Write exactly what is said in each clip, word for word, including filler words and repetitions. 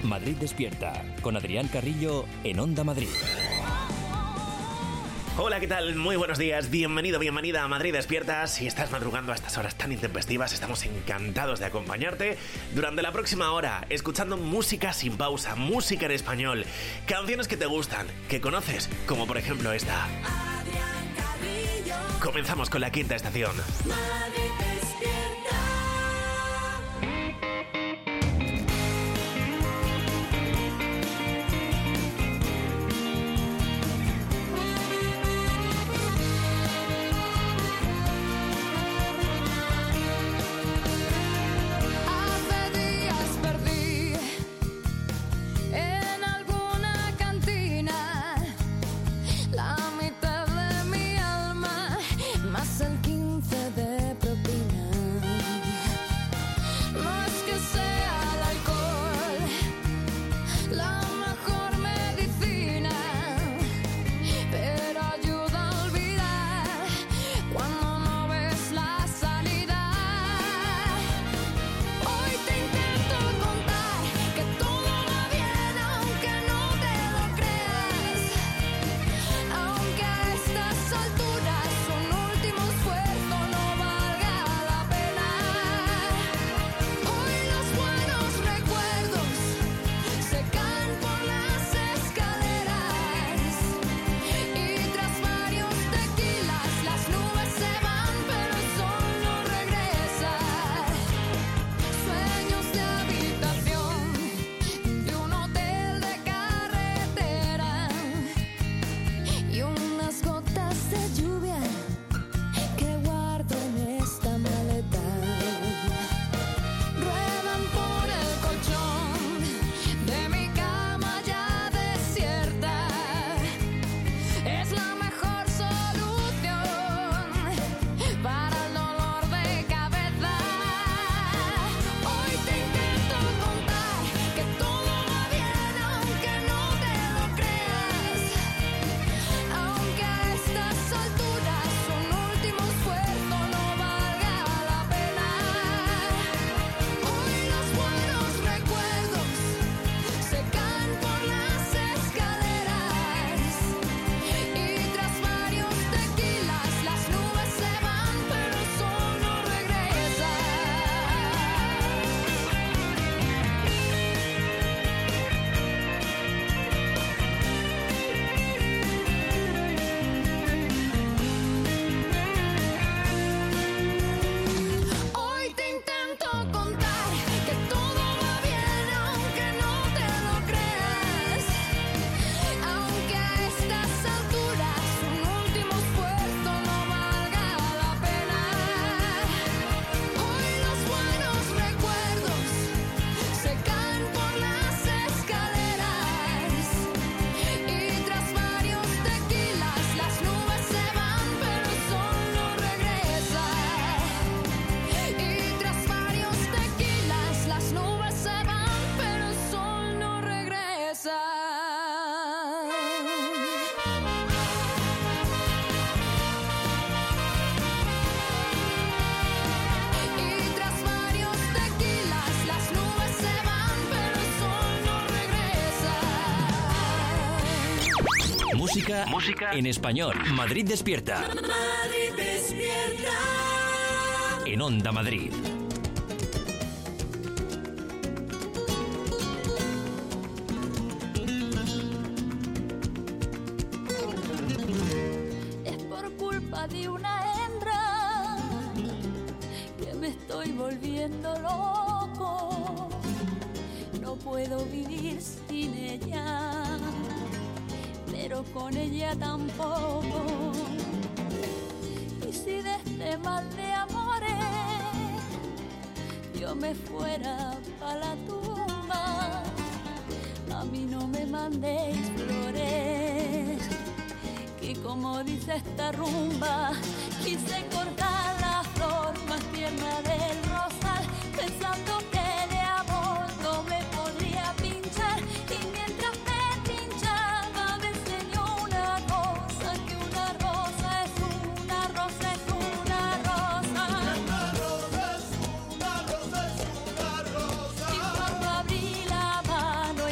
Madrid Despierta, con Adrián Carrillo en Onda Madrid. Hola, ¿qué tal? Muy buenos días, bienvenido, bienvenida a Madrid Despierta. Si estás madrugando a estas horas tan intempestivas, estamos encantados de acompañarte durante la próxima hora, escuchando música sin pausa, música en español, canciones que te gustan, que conoces, como por ejemplo esta. Adrián Carrillo. Comenzamos con la quinta estación. Madrid Despierta. Música, música en español. Madrid Despierta. Madrid Despierta. En Onda Madrid. Es por culpa de una hembra que me estoy volviendo loco. No puedo vivir sin ella, pero con ella tampoco. Y si de este mal de amores yo me fuera pa' la tumba, a mí no me mandéis flores, que como dice esta rumba, quise cortar la flor más tierna del rosal, pensando que de amor no me podría pinchar. Y mientras me pinchaba me enseñó una cosa, que una rosa es una rosa es una rosa. Una rosa es una rosa es una rosa. Y cuando abrí la mano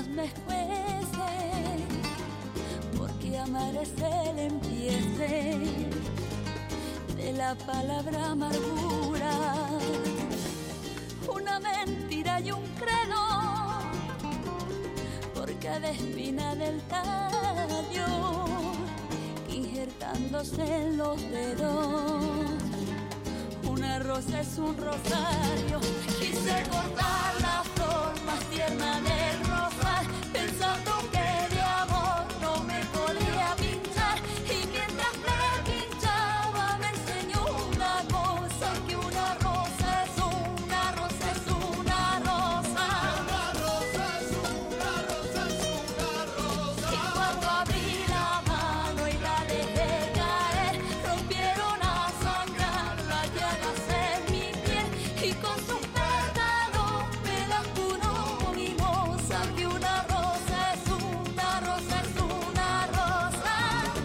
más me escuece, porque amar es el empiece de la palabra amargura, una mentira y un credo, por cada espina del tallo, injertándose en los dedos. Una rosa es un rosario, quise cortar la flor más tierna del rosal, pensando que de amor no me podía pinchar, y mientras me pinchaba me enseñó una cosa, que una rosa es una rosa, es una rosa. Una rosa es una rosa, es una rosa. Y cuando abrí la mano y la dejé caer, rompieron a sangrar las llagas en mi piel, y con sus pétalos me las curó mimosa, que una rosa es una rosa, es una rosa.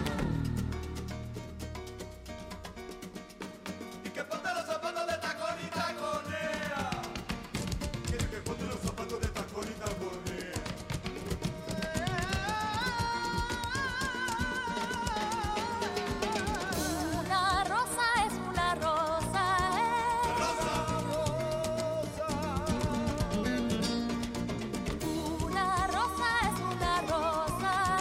Y que ponte los zapatos de tacón y taconea. Quiere que ponte los zapatos de tacón y taconea. Una rosa es una rosa, eh. Una rosa es una rosa,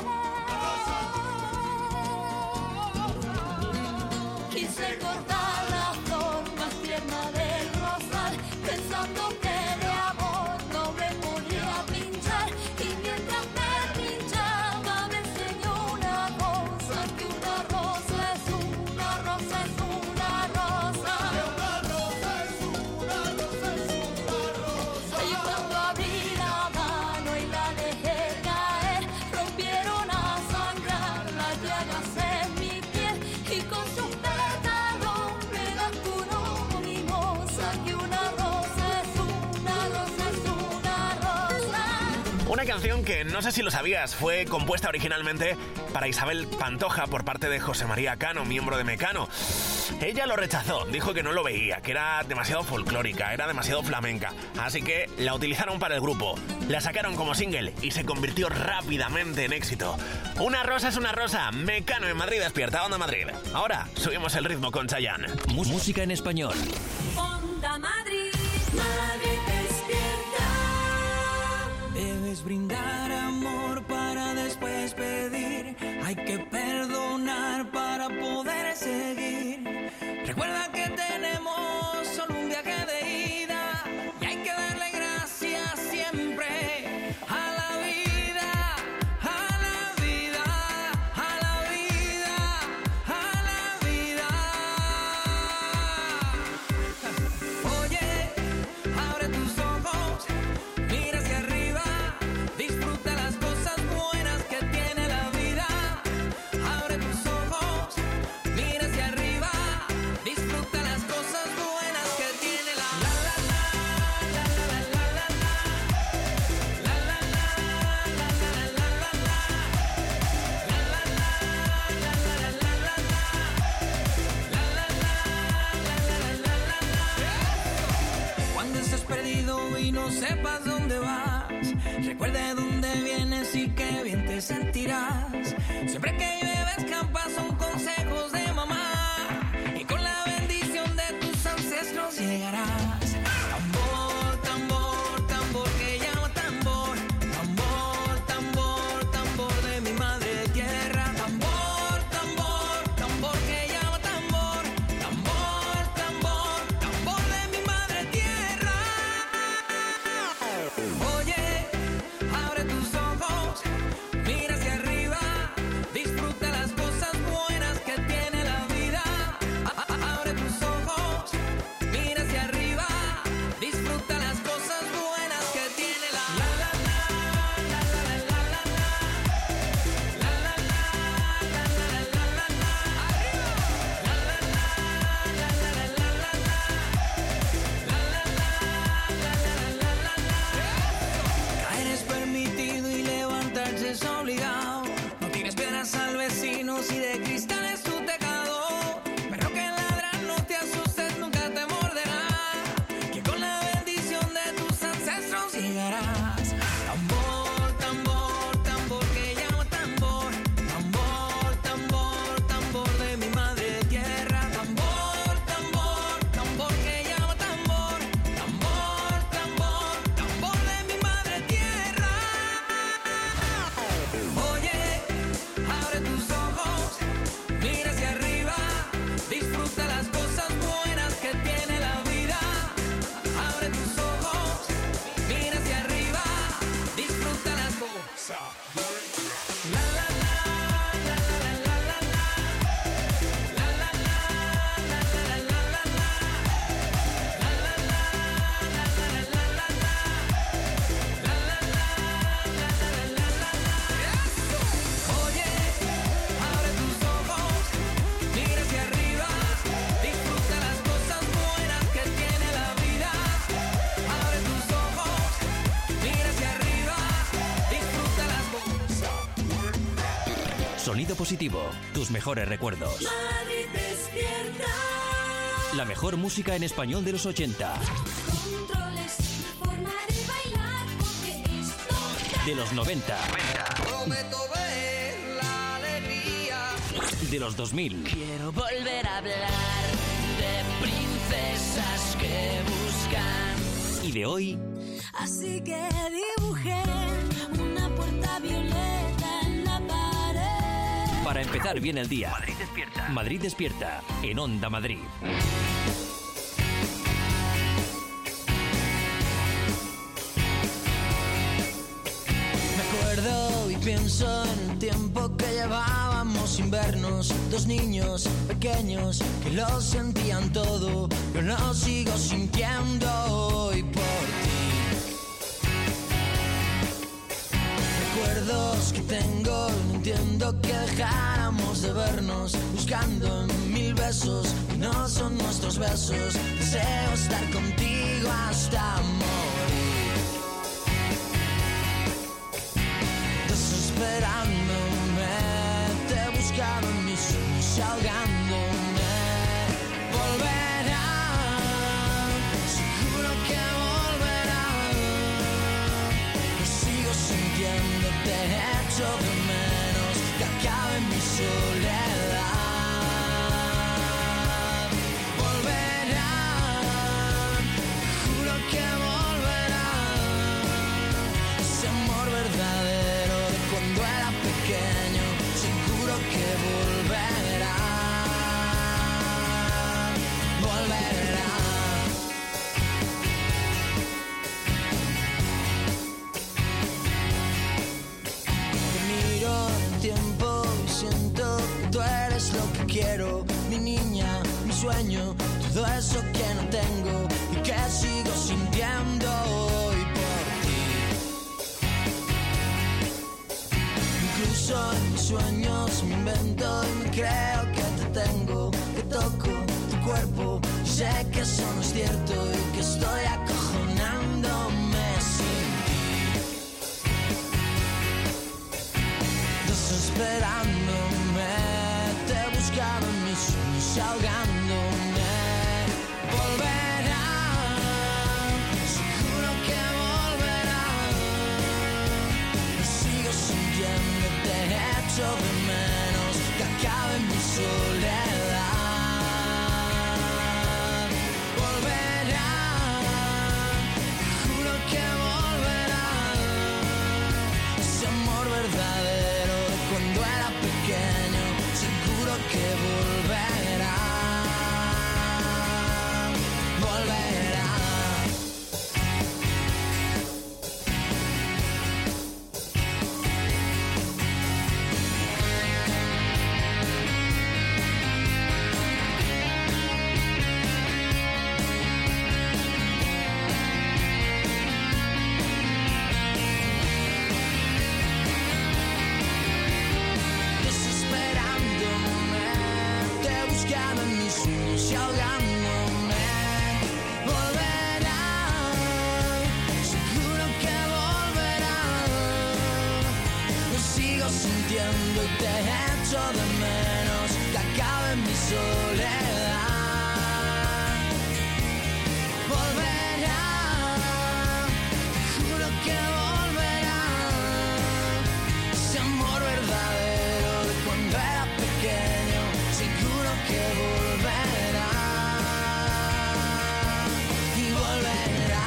eh. Quise cortar la flor más tierna del rosal, pensando que de amor no me podía pinchar, y mientras me pinchaba me enseñó una cosa, que una rosa es una rosa, es una rosa. Una rosa es una rosa, es una rosa. Y cuando abrí la mano y la dejé caer, rompieron a sangrar las llagas en mi piel, y con sus pétalos me las curó mimosa, que una rosa es una rosa, es una rosa. Una canción que no sé si lo sabías, fue compuesta originalmente para Isabel Pantoja por parte de José María Cano, miembro de Mecano. Ella lo rechazó, dijo que no lo veía, que era demasiado folclórica, era demasiado flamenca, así que la utilizaron para el grupo. La sacaron como single y se convirtió rápidamente en éxito. Una rosa es una rosa, Mecano en Madrid Despierta, Onda Madrid. Ahora subimos el ritmo con Chayanne. Mu- Música en español. Onda Madrid, Madrid despierta. Debes brindar amor para después pedir. Hay que perdonar para poder seguir. Recuerda que tenemos solo un viaje de ida y hay que darle gracias siempre a la vida, a la vida, a la vida, a la vida. Oye, abre tus ojos, mira hacia arriba, disfruta las cosas buenas que tiene la vida. Abre tus ojos, mira hacia arriba, disfruta las cosas buenas que tiene la la la la la la la la la la la la la la Cuando estés perdido y no sepas dónde vas, recuerda de dónde vienes y qué bien te sentirás. Siempre que llueve escampa son consejos de mamá, y con la bendición de tus ancestros llegarás. Tambor, tambor, tambor que llama tambor. Tambor, tambor, tambor de mi madre tierra. Tambor, tambor, tambor que llama tambor. Tambor, tambor, tambor de mi madre tierra. Oye, abre tus ojos, mira hacia arriba, disfruta sonido positivo, tus mejores recuerdos. Madrid despierta. La mejor música en español de los ochenta. Controles, forma de bailar, porque esto De los noventa. Prometo ver la alegría. De los dos mil. Quiero volver a hablar de princesas que buscan. Y de hoy, Así que dibujé una puerta violeta en la pared. para empezar bien el día. Madrid despierta. Madrid despierta, en Onda Madrid. Me acuerdo y pienso en el tiempo que llevábamos sin vernos. Dos niños pequeños que lo sentían todo. Yo lo sigo sintiendo hoy por ti. Recuerdos que tengo, no entiendo que dejáramos de vernos. Buscando en mil besos que no son nuestros besos. Deseo estar contigo hasta morir. Desesperándome, te he buscado en mis sueños, ahogándome. Volverá, seguro que volverá. Lo sigo sintiendo, te echo de menos, que acabe mi soledad. Volverá, juro que volverá. Ese amor verdadero de cuando era pequeño, seguro que volverá. Volverá. Te miro en el tiempo y siento que tú eres lo que quiero. Mi niña, mi sueño, todo eso que no tengo y que sigo sintiendo hoy por ti. Incluso en mis sueños me invento y me creo que te tengo, que toco tu cuerpo. Sé que eso no es cierto y que estoy acojonándome sin ti. Desesperándome, te he buscado en mis sueños, ahogándome. Volverá, seguro que volverá. Lo sigo sintiendo, te echo de menos, que acabe mi soledad. Volverá, juro que volverá. Ese amor verdadero de cuando era pequeño, seguro que volverá. Volverá. Desesperándome, te he buscado en mis sueños y ahogándome. Volverá, seguro que volverá. Lo sigo sintiendo y te echo de menos, que acabe mi soledad. Volverá, juro que volverá. Ese amor verdadero de cuando era pequeño, seguro que volverá. Y volverá.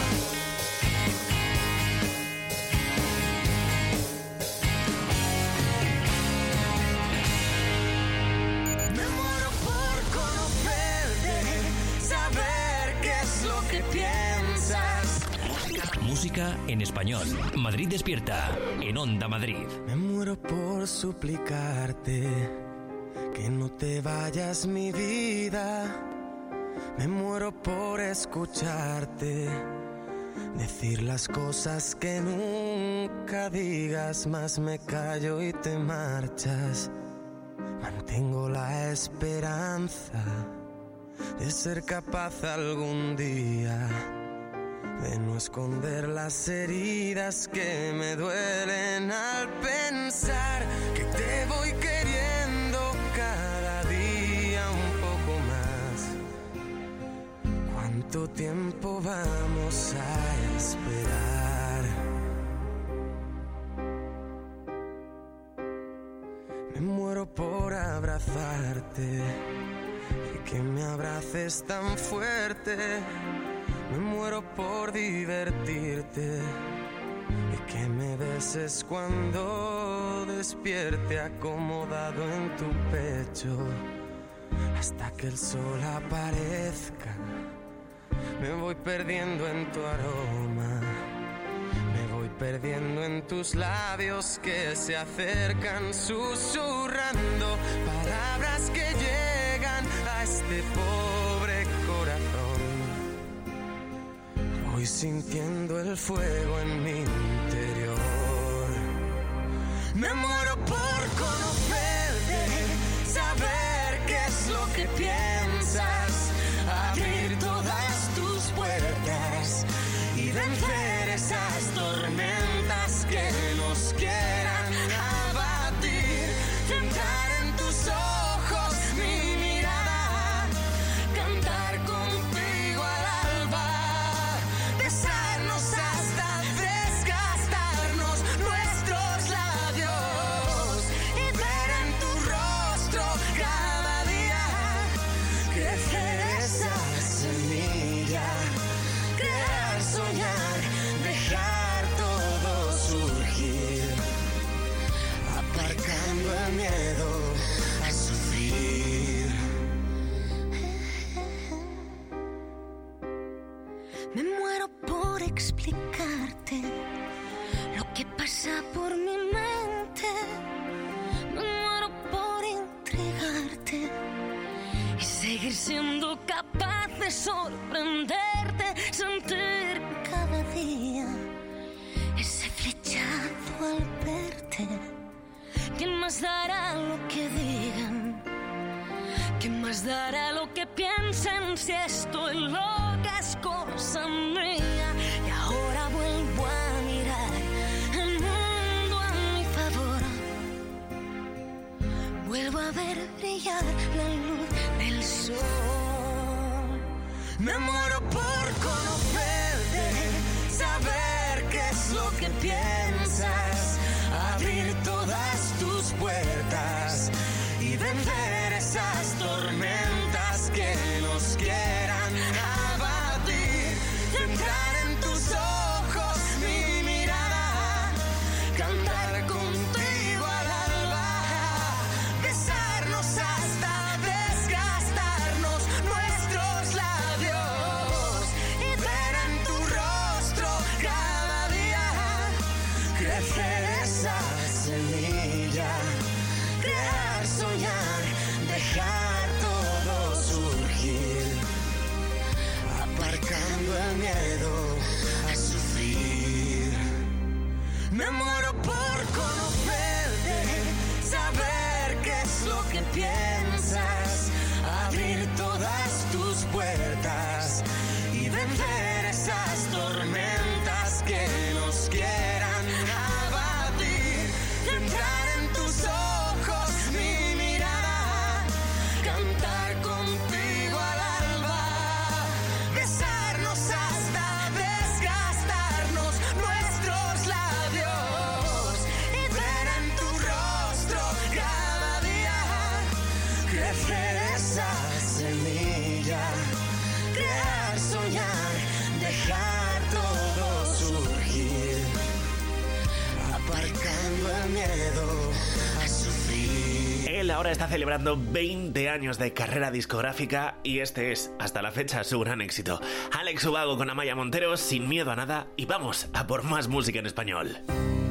Me muero por conocerte, saber qué es lo que piensas. Música en español. Madrid despierta, en Onda Madrid. Me muero por suplicarte que no te vayas, mi vida. Me muero por escucharte decir las cosas que nunca digas, más me callo y te marchas. Mantengo la esperanza de ser capaz algún día de no esconder las heridas que me duelen al pensar que te voy que ¿Cuánto tiempo vamos a esperar? Me muero por abrazarte y que me abraces tan fuerte. Me muero por divertirte y que me beses cuando despierte acomodado en tu pecho. Hasta que el sol aparezca, me voy perdiendo en tu aroma. Me voy perdiendo en tus labios que se acercan susurrando palabras que llegan a este pobre corazón. Voy sintiendo el fuego en mi interior. Me muero por conocerte, saber qué es lo que piensas, abrir todas tus puertas y vencer esas tormentas que nos quieran abatir. Entrar en tus ojos mi mirada, cantar contigo al alba, besarnos hasta desgastarnos nuestros labios y ver en tu rostro cada día crecer esa semilla, crear, soñar, dejar todo surgir, aparcando el miedo a sufrir. Me muero por explicarte lo que pasa por mi mente. Me muero por intrigarte y seguir siendo capaz de sorprenderte, sentir cada día ese flechazo al verte. ¿Quién más dará lo que digan? ¿Quién más dará lo que piensen si estoy loca es cosa mía? Y ahora vuelvo a mirar el mundo a mi favor. Vuelvo a ver brillar la luz del sol. Me muero por conocerte, saber qué es lo que piensas, abrir todas tus puertas y vencer esas tormentas que nos quieran abatir. Entrar en tus ojos mi mirada, cantar contigo al alba, besarnos hasta desgastarnos nuestros labios y ver en tu rostro cada día crecer esa semilla, crear, soñar, dejar todo surgir, aparcando el miedo a sufrir. Me muero por conocerte, saber qué es lo que piensas, abrir todas tus puertas y vencer esas tormentas que nos quieran abatir. Entrar en tus ojos mi mirada, cantar contigo al alba, besarnos hasta desgastarnos nuestros labios y ver en tu rostro cada día crecer esa semilla, crear, soñar, dejar todo surgir, aparcando el miedo a sufrir. Él ahora está celebrando veinte años de carrera discográfica y este es, hasta la fecha, su gran éxito. Alex Ubago con Amaya Montero, Sin miedo a nada, y vamos a por más música en español.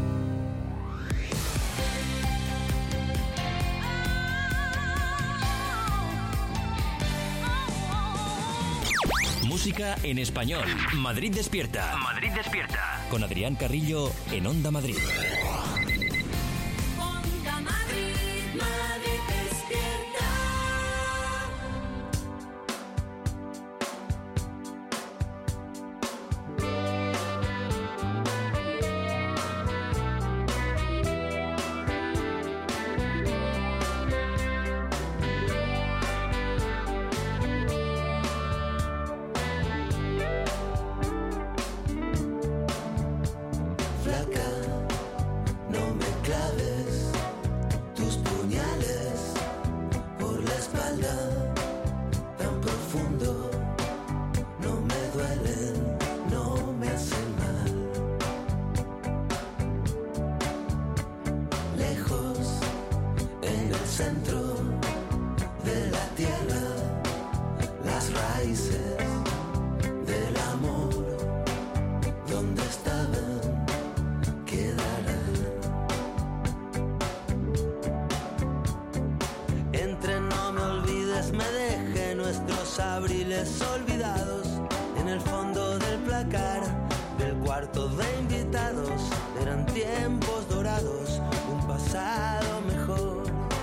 Música en español. Madrid despierta. Madrid despierta. Con Adrián Carrillo en Onda Madrid. Onda Madrid, Madrid despierta. espalda tan profundo, no me duelen, no me hacen mal. Lejos, en el centro de la tierra, las raíces del amor, donde estaban, quedarán. Entre no me olvides, me dejé nuestros abriles olvidados en el fondo del placar del cuarto de invitados. Eran tiempos dorados, un pasado mejor.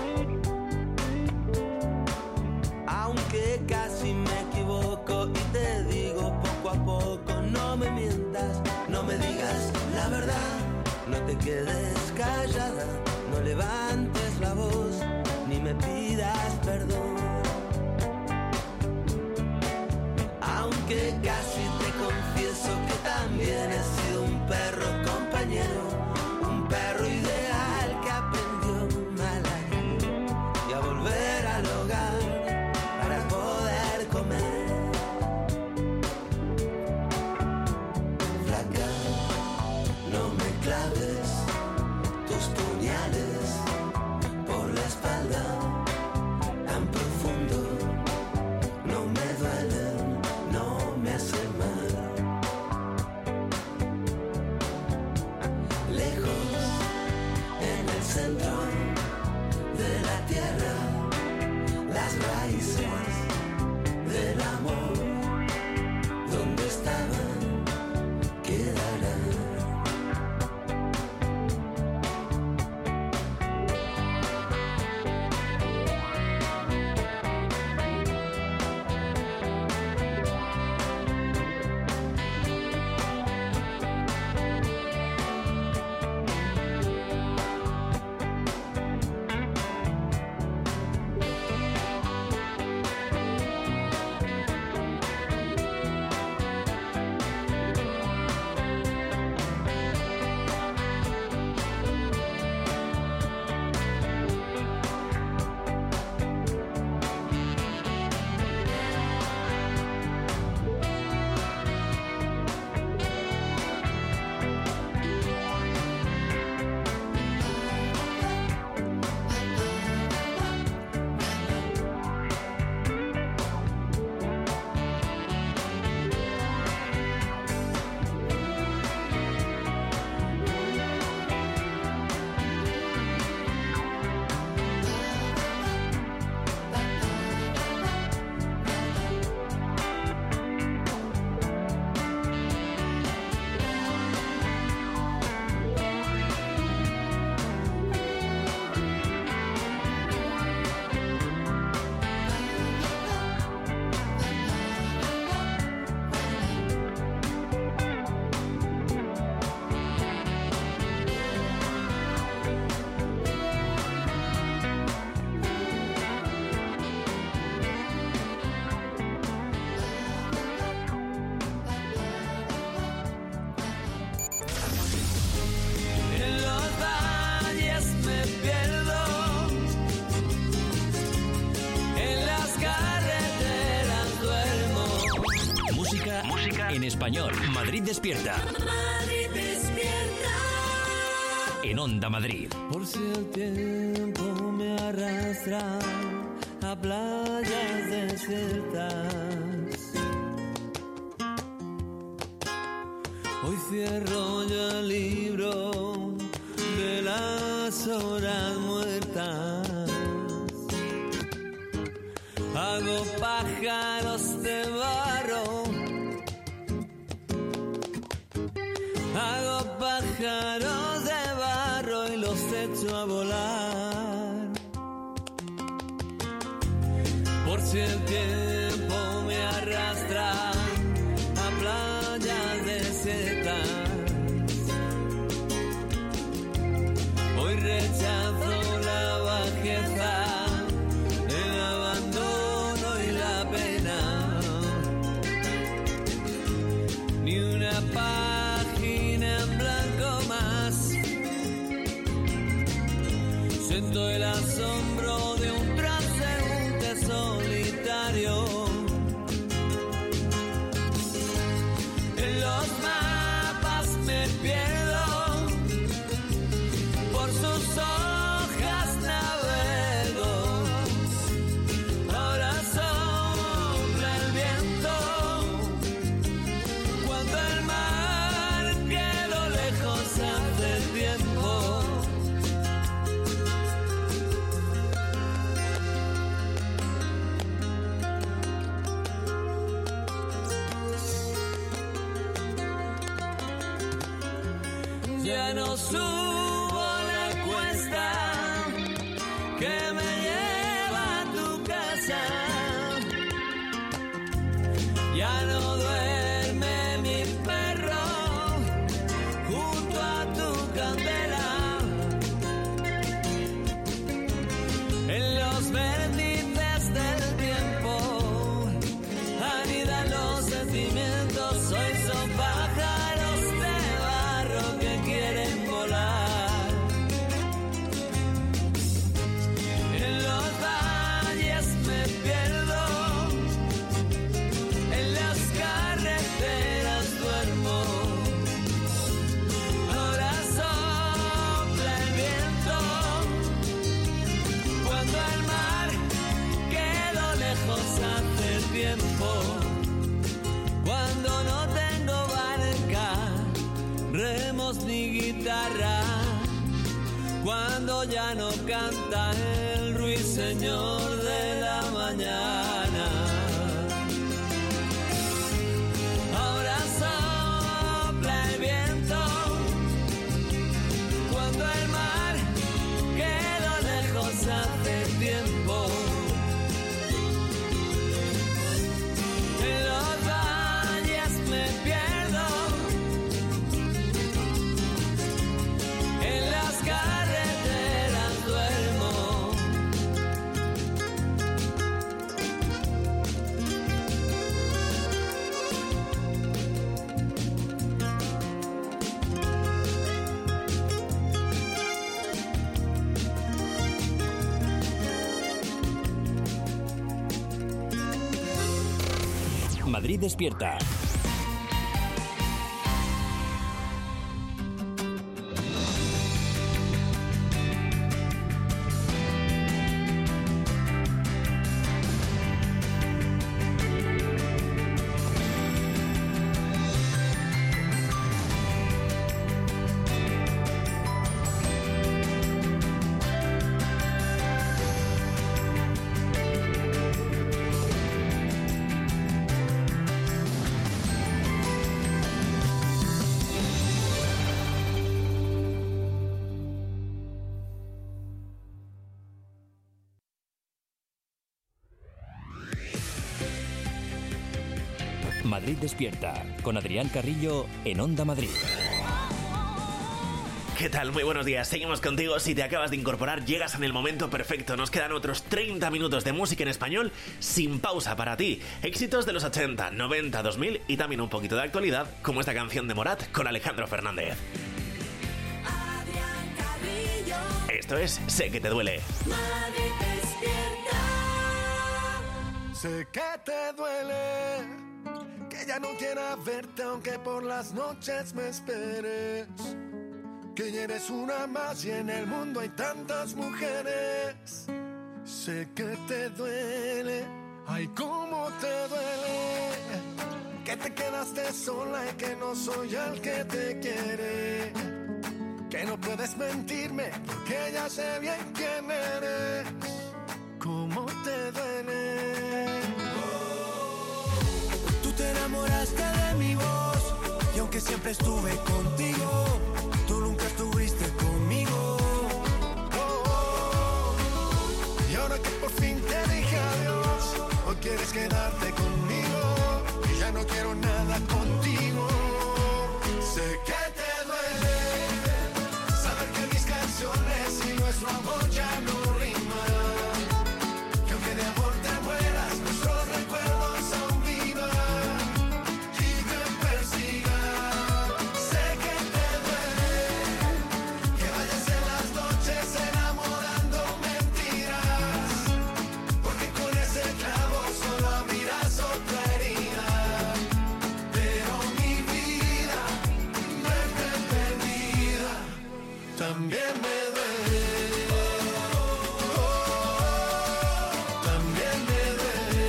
Aunque casi me equivoco y te digo poco a poco, no me mientas, no me digas la verdad, no te quedes callada, no levantes la voz, ni me pidas perdón. Aunque casi te confieso que también he sido un perro compañero, un perro ideal que aprendió mal a ir y a volver al hogar para poder comer. Flaca, no me claves tus puñales por la espalda tan profundo, no me duelen, no me hacen mal. Lejos, en el centro de la tierra, las raíces del amor, donde estaban, quedarán. En los valles me pierdo, en las carreteras duermo. Música, música en español. Madrid despierta. Madrid despierta. En Onda Madrid. Por si el tiempo me arrastra a playas desiertas, hoy cierro ya el libro de las horas muertas. Hago pájaros de barro, hago pájaros de barro y los echo a volar. Por si el tiempo me arrastra a playas desiertas, hoy rechazo la bajeza, el abandono y la pena. Ni una página en blanco más. Siento el asombro de un transeúnte solo. ya no subo la cuesta que me lleva a tu casa. Ya no duerme mi perro junto a tu candela. En los vértices del tiempo anidan los sentimientos. Hoy son pájaros de barro que quieren volar. En los valles me pierdo, en las carreteras duermo. Ahora sopla el viento cuando el mar quedó lejos hace tiempo. Cuando no tengo barca, remos ni guitarra. Cuando ya no canta el ruiseñor de la mañana. Ahora sopla el viento cuando el mar quedó lejos hace tiempo. En los valles me pierdo, en las carreteras duermo. Madrid despierta. Madrid despierta, con Adrián Carrillo en Onda Madrid. ¿Qué tal? Muy buenos días, seguimos contigo. Si te acabas de incorporar, llegas en el momento perfecto. Nos quedan otros treinta minutos de música en español sin pausa para ti. Éxitos de los ochenta, noventa, dos mil y también un poquito de actualidad, como esta canción de Morat con Alejandro Fernández. Adrián Carrillo. Esto es Sé que te duele. Madrid despierta. Sé que te duele, que ya no quiera verte aunque por las noches me esperes. Que ya eres una más y en el mundo hay tantas mujeres. Sé que te duele, ay cómo te duele, que te quedaste sola y que no soy el que te quiere. Que no puedes mentirme porque ya sé bien quién eres. Cómo te duele. Tú te enamoraste de mi voz y aunque siempre estuve contigo, tú nunca estuviste conmigo. Oh, oh. Y ahora que por fin te dije adiós, hoy quieres quedarte conmigo y ya no quiero nada contigo. Sé que te duele saber que mis canciones y nuestro amor ya no riman, que aunque de amor te mueras, nuestros recuerdos aún vivan y te persigan. Sé que te duele que vayas en las noches enamorando mentiras, porque con ese clavo solo abrirás otra herida. Pero mi vida, verte perdida, también me duele. Oh, también me duele.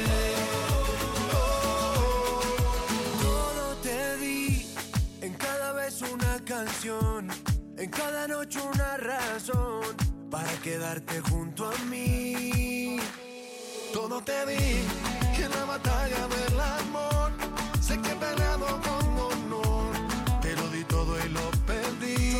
Oh, Todo te di, en cada vez una canción, en cada noche una razón para quedarte junto a mí. todo te di y en la batalla del amor sé que he peleado con honor, te lo di todo y lo perdí.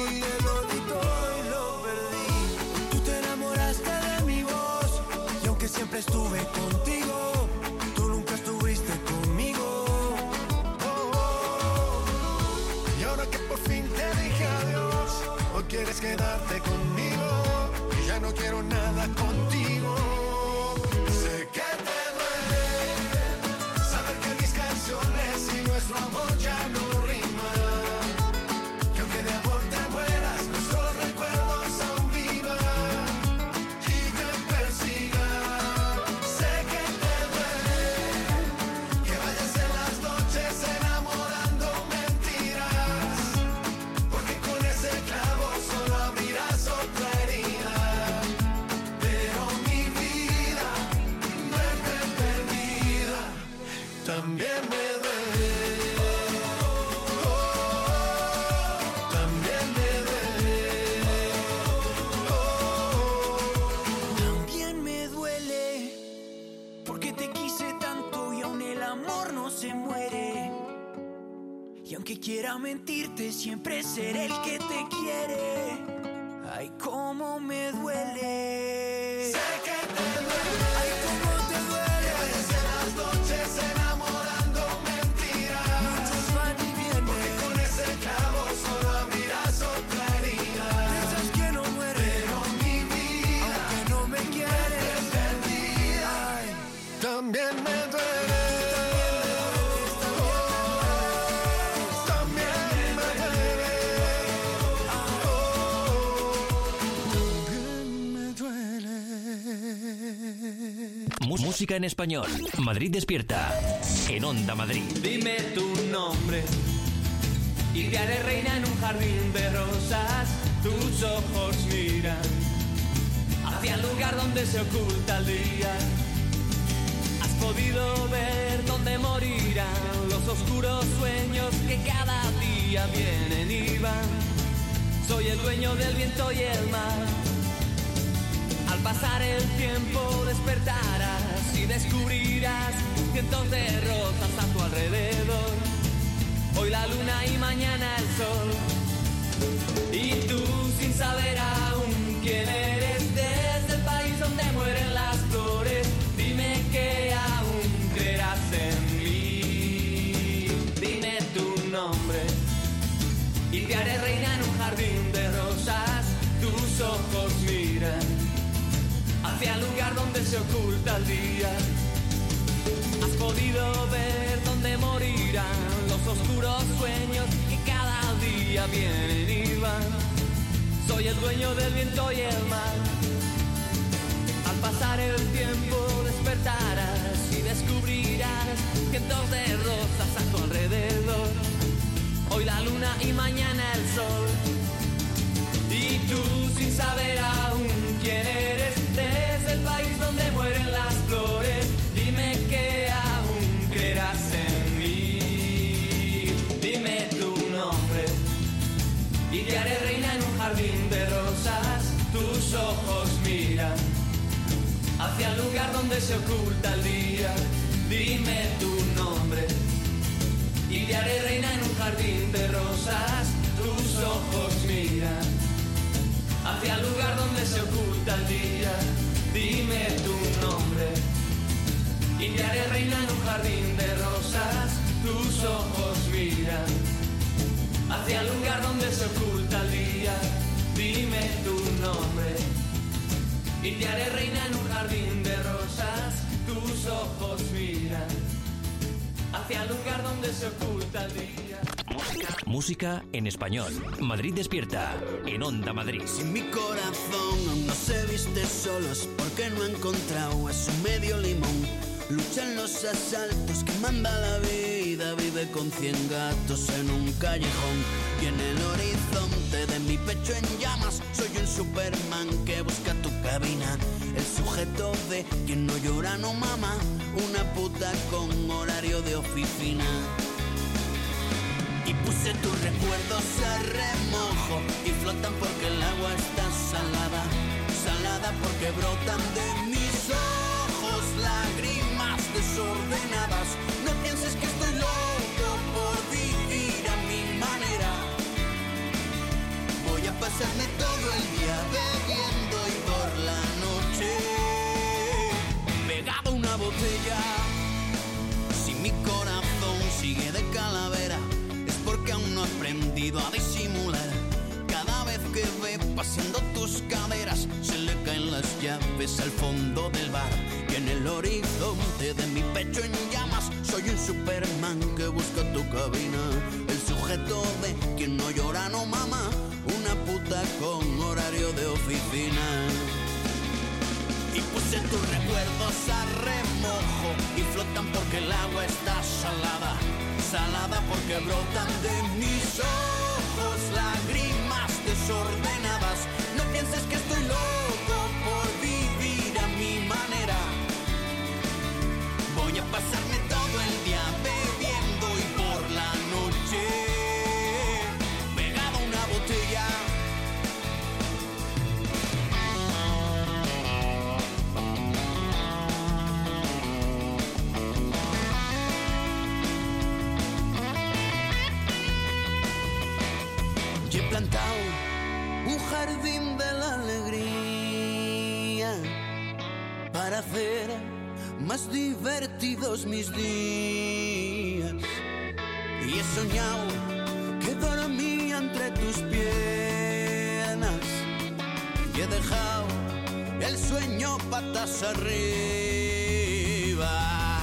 estuve contigo, tú nunca estuviste conmigo. Oh, oh, oh. Y ahora que por fin te dije adiós, hoy quieres quedarte conmigo y ya no quiero nada contigo. Sé que te duele saber que mis canciones y nuestro amor ya no rima, que aunque de amor te mueras, nuestros recuerdos aún vivan y te persigan. Sé que te duele que vayas en las noches enamorando mentiras, porque con ese clavo solo abrirás otra herida. Pero mi vida no es perdida, también me duele. Oh, también me duele. Oh, También me duele, porque te quise tanto y aún el amor no se muere. Y aunque quiera mentirte, siempre seré el que te quiere. Ay, cómo me duele. sé que te duele. Ay, cómo te duele. Que vayas en las noches enamorando mentiras, Muchos van y vienen, porque con ese clavo solo abrirás otra herida. esas que no mueren, Pero mi vida aunque no me quieren. es perdida, Ay, también me duele. Oh, también me duele. Oh, también me duele. Mu- Música en español. Madrid despierta. En Onda Madrid. dime tu nombre y te haré reina en un jardín de rosas. Tus ojos miran hacia el lugar donde se oculta el día. Has podido ver dónde morirán los oscuros sueños que cada día vienen y van. Soy el dueño del viento y el mar. Al pasar el tiempo despertarás y descubrirás cientos de rosas a tu alrededor. Hoy la luna y mañana el sol. Y tú sin saber aún quién eres, desde el país donde mueren las flores, dime que aún creerás en mí. Dime tu nombre y te haré reina en un jardín de rosas. Tus ojos miran hacia el lugar donde se oculta el día. Has podido ver dónde morirán los oscuros sueños que cada día vienen y van. Soy el dueño del viento y el mar. Al pasar el tiempo despertarás y descubrirás cientos de rosas a tu alrededor. Hoy la luna y mañana el sol. Y tú sin saber aún quién eres, desde el país donde mueren las flores, dime que aún creerás en mí. Dime tu nombre y te haré reina en un jardín de rosas. Tus ojos miran hacia el lugar donde se oculta el día. Dime tu nombre y te haré reina en un jardín de rosas. Tus ojos miran hacia el lugar donde se oculta el día. Dime tu nombre y te haré reina en un jardín de rosas. Tus ojos miran hacia el lugar donde se oculta el día. Dime tu nombre y te haré reina en un jardín de rosas. Tus ojos miran hacia el lugar donde se oculta el día. Música en español. Madrid despierta. En Onda Madrid. Si mi corazón aún no se viste solo es porque no ha encontrado a su medio limón. Lucha en los asaltos que manda la vida, vive con cien gatos en un callejón. Y en el horizonte de mi pecho en llamas, soy un Superman que busca tu cabina. El sujeto de quien no llora no mama, una puta con horario de oficina. Y puse tus recuerdos a remojo y flotan porque el agua está salada. Salada porque brotan de mis ojos lágrimas desordenadas. No pienses que estoy loco por vivir a mi manera. Voy a pasarme todo el día bebiendo y por la noche ves al fondo del bar y en el horizonte de mi pecho en llamas. Soy un Superman que busca tu cabina, el sujeto de quien no llora no mama, una puta con horario de oficina. Y puse tus recuerdos a remojo y flotan porque el agua está salada, salada porque brotan de mis ojos lágrimas desordenadas. No pienses que estoy loco por vivir a mi manera. Voy a pasarme todo el día bebiendo y por la noche pegado a una botella. Y he plantado un jardín de la alegría para hacer más divertidos mis días. Y he soñado que dormía entre tus piernas y he dejado el sueño patas arriba.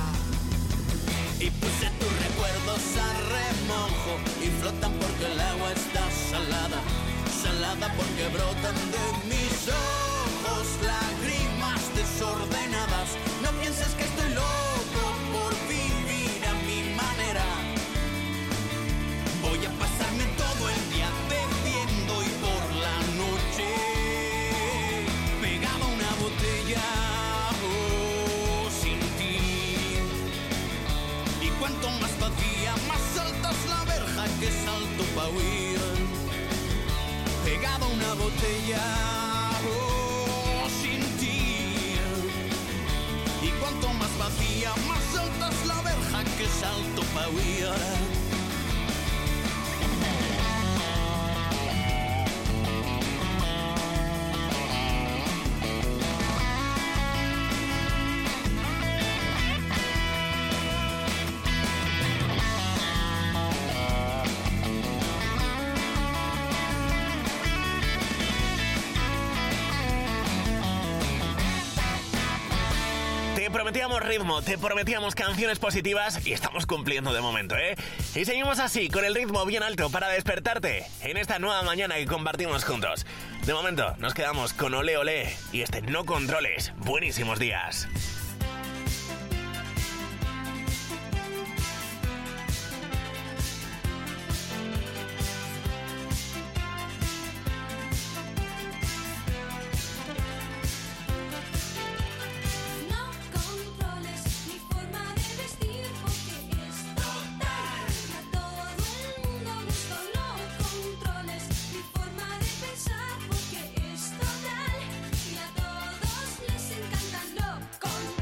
Y puse tus recuerdos a remojo y flotan porque el agua está salada, salada porque brotan de mis ojos lágrimas desordenadas. No pienses que estoy loco por vivir a mi manera. Voy a pasarme todo el día bebiendo y por la noche pegado a una botella, oh, sin ti. Y cuanto más vacía, más alta es la verja que salto pa' huir. Pegado a una botella, oh, sin ti. Y cuanto más vacía, más alta es la verja que salto pa' huir. Te prometíamos ritmo, te prometíamos canciones positivas y estamos cumpliendo de momento, ¿eh? Y seguimos así, con el ritmo bien alto para despertarte en esta nueva mañana que compartimos juntos. De momento, nos quedamos con Olé Olé y este No Controles. Buenísimos días. Con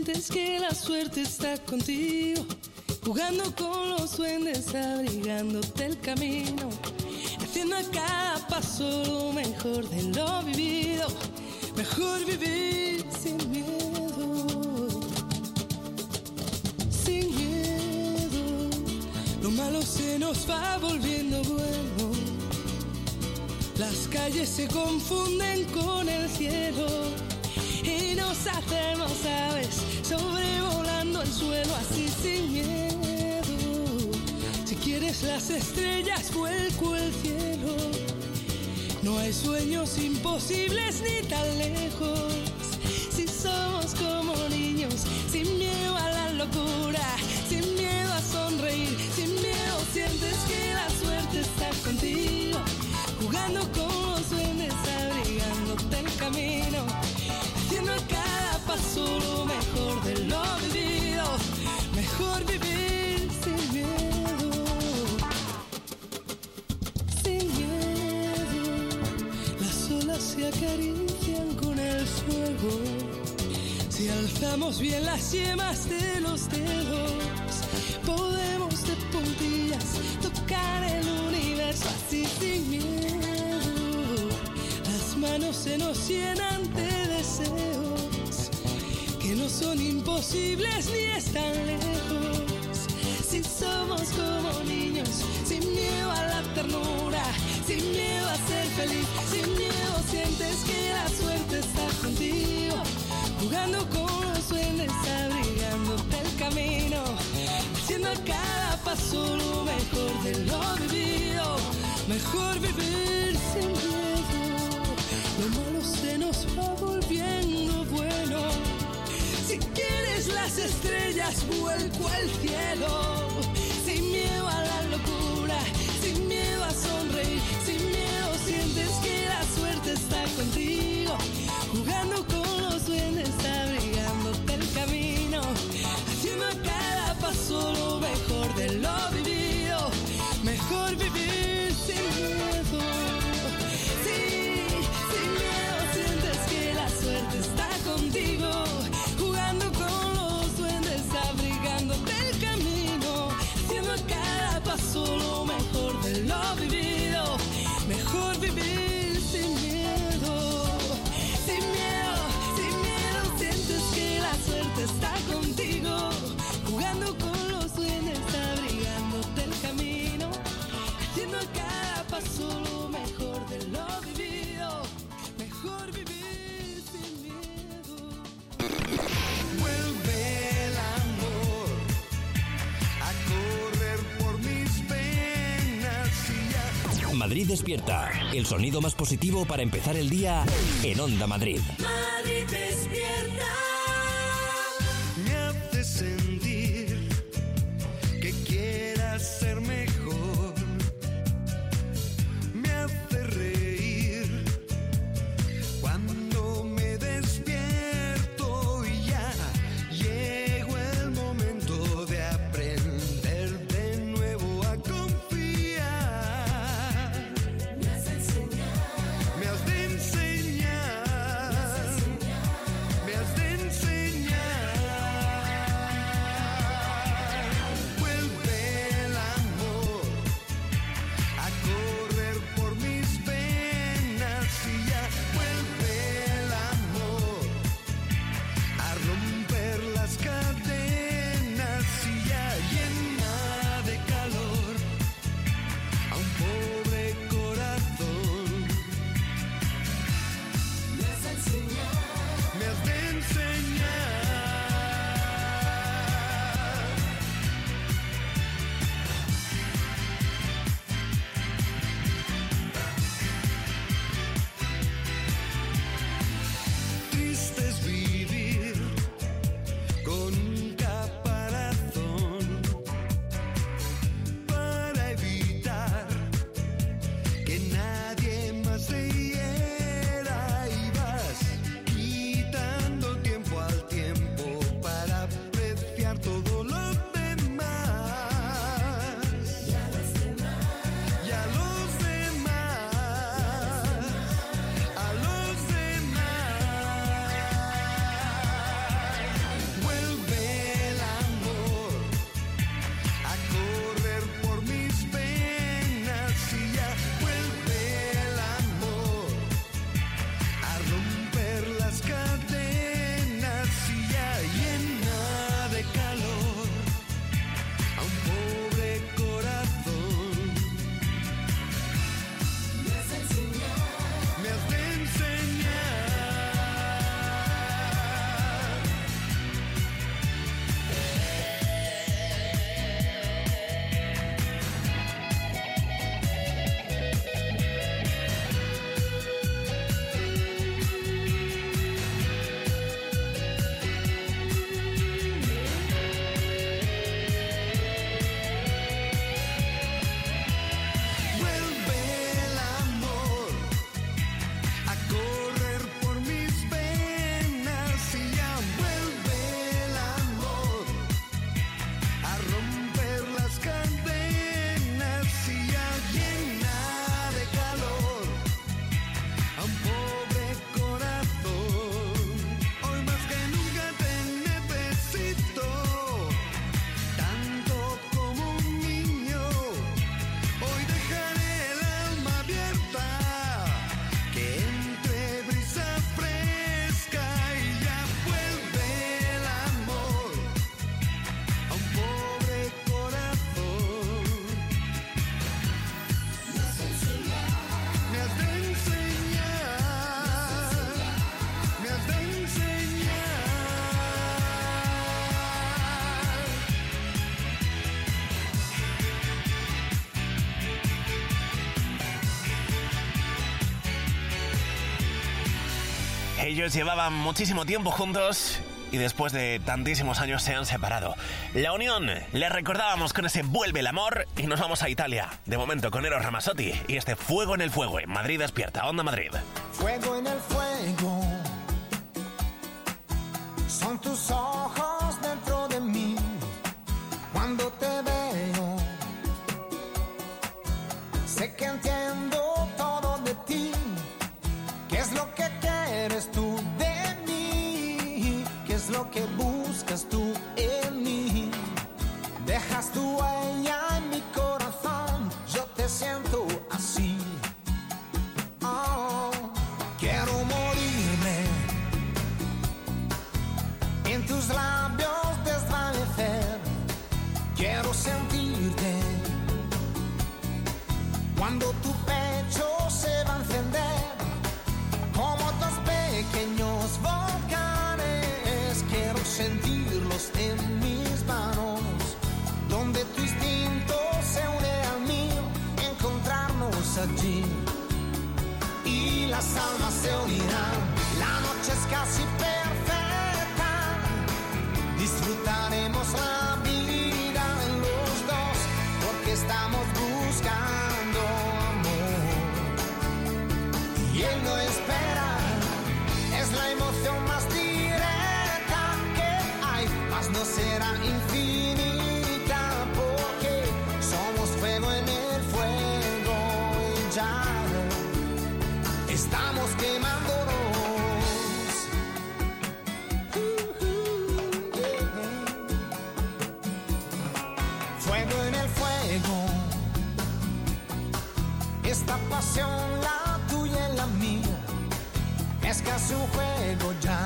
sientes que la suerte está contigo, jugando con los duendes, abrigándote el camino, haciendo a cada paso lo mejor de lo vivido. Mejor vivir sin miedo, sin miedo. Lo malo se nos va volviendo bueno, las calles se confunden con el cielo y nos hacemos aves sobrevolando el suelo así sin miedo. Si quieres las estrellas vuelco el cielo, no hay sueños imposibles ni tan lejos. Si somos como niños, sin miedo a la locura, sin miedo a sonreír, sin miedo sientes que la suerte está contigo, jugando con los duendes, abrigándote el camino, haciendo a cada paso lo mejor de lo vivido. Mejor vivir sin miedo, sin miedo. Las olas se acarician con el fuego, si alzamos bien las yemas de los dedos, podemos de puntillas tocar el universo así sin miedo. Las manos se nos llenan de deseos que no son imposibles ni están lejos. Si somos como niños, sin miedo a la ternura, sin miedo a ser feliz, sin miedo sientes que la suerte está contigo, jugando con los duendes, abrigándote el camino, haciendo a cada paso lo mejor de lo vivido. Mejor vivir sin miedo, lo malo se nos va volviendo bueno. Si quieres las estrellas vuelco al cielo, sin miedo a la locura, sin miedo a sonreír, sin miedo sientes que la suerte está contigo, jugando con los duendes, abrigándote el camino, haciendo a cada paso lo mejor de lo vivido. Mejor vivir sin miedo, sí, sin miedo sientes que la suerte está contigo, jugando con los duendes, abrigándote el camino, haciendo a cada paso lo mejor de lo vivido. Mejor vivir sin miedo, sin miedo, sin miedo sientes que la suerte está contigo, jugando con los duendes, abrigándote el camino, haciendo a cada paso lo mejor de lo vivido. Mejor vivir sin miedo. Vuelve el amor a correr por mis venas y ya. Madrid despierta, el sonido más positivo para empezar el día en Onda Madrid. Madrid despierta. Me hace sentir que quieras ser mejor, me hace reír cuando me despierto y ya llegó el momento de aprender de nuevo a confiar. Me has de enseñar, me has de enseñar, me has de enseñar. Ellos llevaban muchísimo tiempo juntos y después de tantísimos años se han separado. La unión, les recordábamos con ese Vuelve el amor y nos vamos a Italia. De momento con Eros Ramazzotti y este Fuego en el fuego en Madrid Despierta, Onda Madrid. Fuego en el fuego, son tus ojos dentro de mí. Cuando te veo, sé que entiendo todo de ti. ¿Qué es lo que quieres tú de mí? ¿Qué es lo que buscas tú en mí? Dejas tu huella en mi corazón, yo te siento así. Oh, quiero morirme en tus labios, desvanecer. Quiero sentirte cuando tu pecho se va a encender como dos pequeños volcanes. Quiero sentirlos en mis manos, donde tu instinto se une al mío, encontrarnos allí y las almas se unirán. La noche es casi perfecta, disfrutaremos la vida en los dos, porque estamos buscando amor y él no espera. Es la emoción más directa que hay, mas no será infinita, porque somos fuego en el fuego y ya estamos quemándonos. Fuego en el fuego, esta pasión, la tuya y la mía, es casi un juego ya.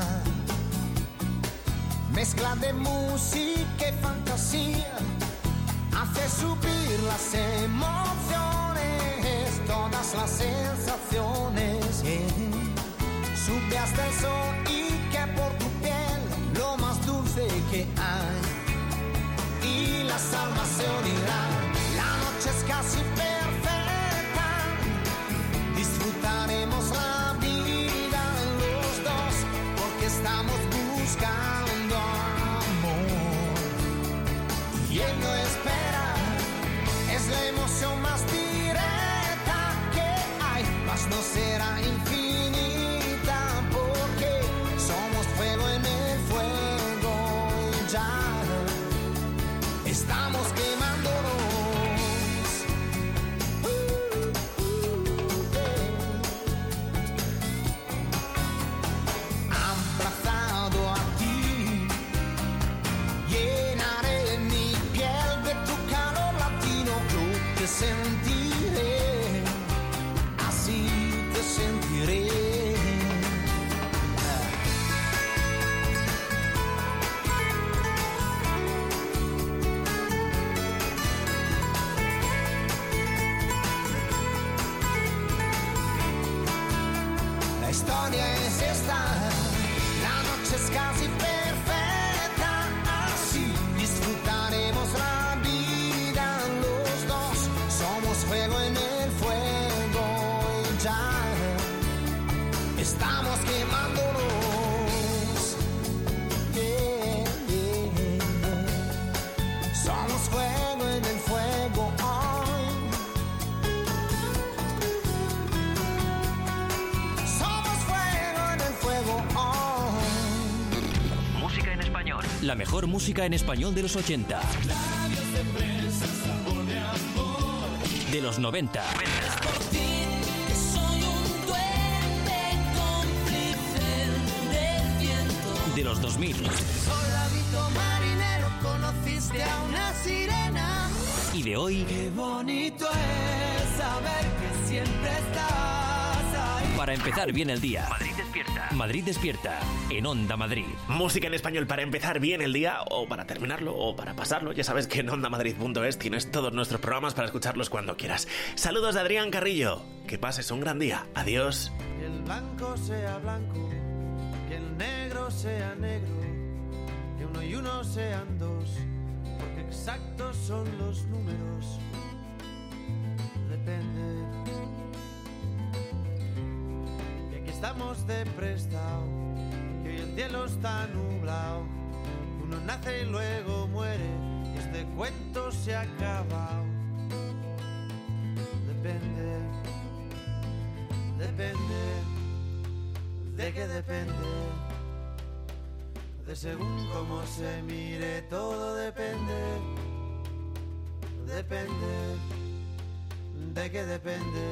Mezcla de música y fantasía, hace subir las emociones, todas las sensaciones. Yeah. Sube hasta el sol y que por tu piel lo más dulce que hay. Y las almas se unirán. La noche es casi perfecta, disfrutaremos la vida en los dos, porque estamos buscando amor y él no espera. Es la emoción más directa que hay, mas no será infinita, porque somos fuego en el fuego y ya estamos quemándonos. Uh, uh, yeah. Abrazado a ti, llenaré mi piel de tu calor latino. Yo te sentiré, así te sentiré. La historia es esta, la noche es casi perfecta, así disfrutaremos la vida los dos. Somos fuego en el fuego y ya estamos quemándonos. Yeah, yeah, yeah. Somos fuego en el fuego hoy. Música en español. La mejor música en español de los ochenta. De los noventa. De los dos mil. Soldadito marinero, conociste a una sirena. Y de hoy. Qué bonito es saber que siempre estás ahí. Para empezar bien el día. Madrid despierta. Madrid despierta. En Onda Madrid. Música en español para empezar bien el día, o para terminarlo, o para pasarlo. Ya sabes que en onda madrid punto es tienes todos nuestros programas para escucharlos cuando quieras. Saludos de Adrián Carrillo. Que pases un gran día. Adiós. Que el blanco sea blanco, que el negro sea negro, que uno y uno sean dos, porque exactos son los números. Depende. Y aquí estamos de prestado, que hoy el cielo está nublado. Uno nace y luego muere, y este cuento se ha acabado. Depende, depende, ¿de qué depende? De según cómo se mire, todo depende. Depende, ¿de qué depende?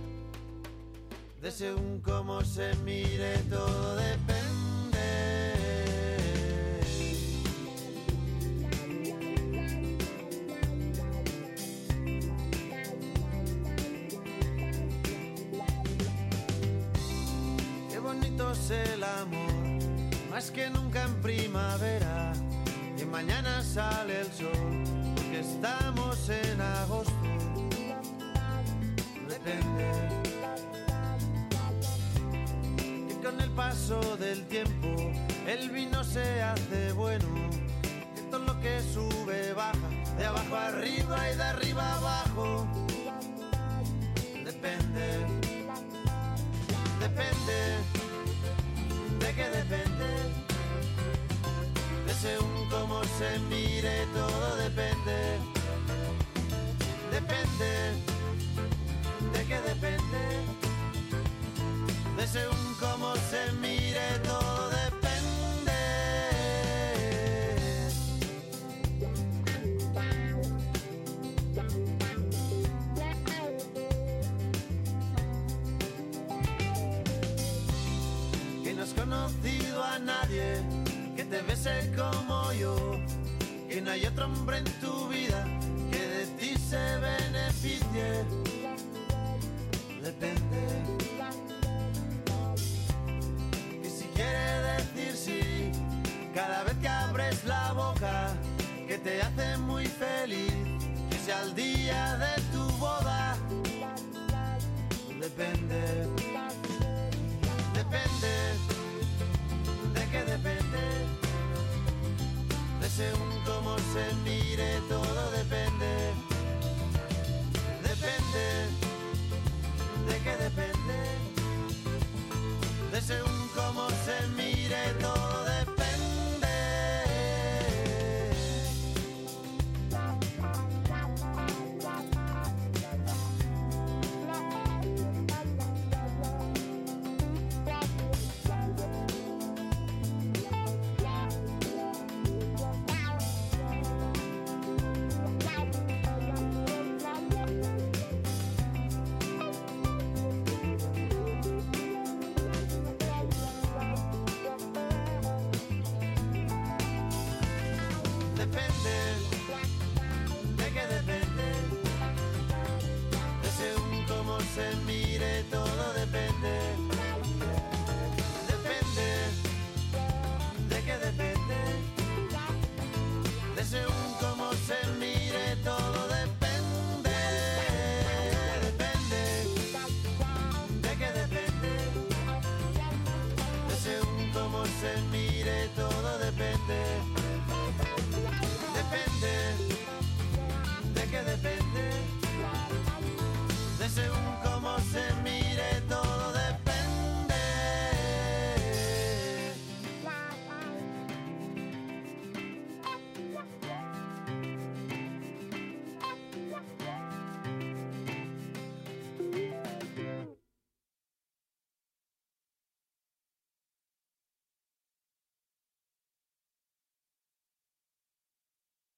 De según cómo se mire, todo depende. Qué bonito es el amor, más que nunca en primavera, y mañana sale el sol, porque estamos en agosto. Depende. Y con el paso del tiempo el vino se hace bueno, que todo lo que sube baja, de abajo arriba y de arriba abajo. Depende. Depende. ¿De qué depende? De según cómo se mire, todo depende. Depende. ¿De qué depende? De según cómo se mire, todo depende. Que no has conocido a nadie que te bese como yo, que no hay otro hombre en tu vida que de ti se beneficie. Depende. Que si quiere decir sí cada vez que abres la boca, que te hace muy feliz, que sea el día de tu boda. Depende. Depende. ¿De qué depende? De según cómo se mire, todo depende. Depende.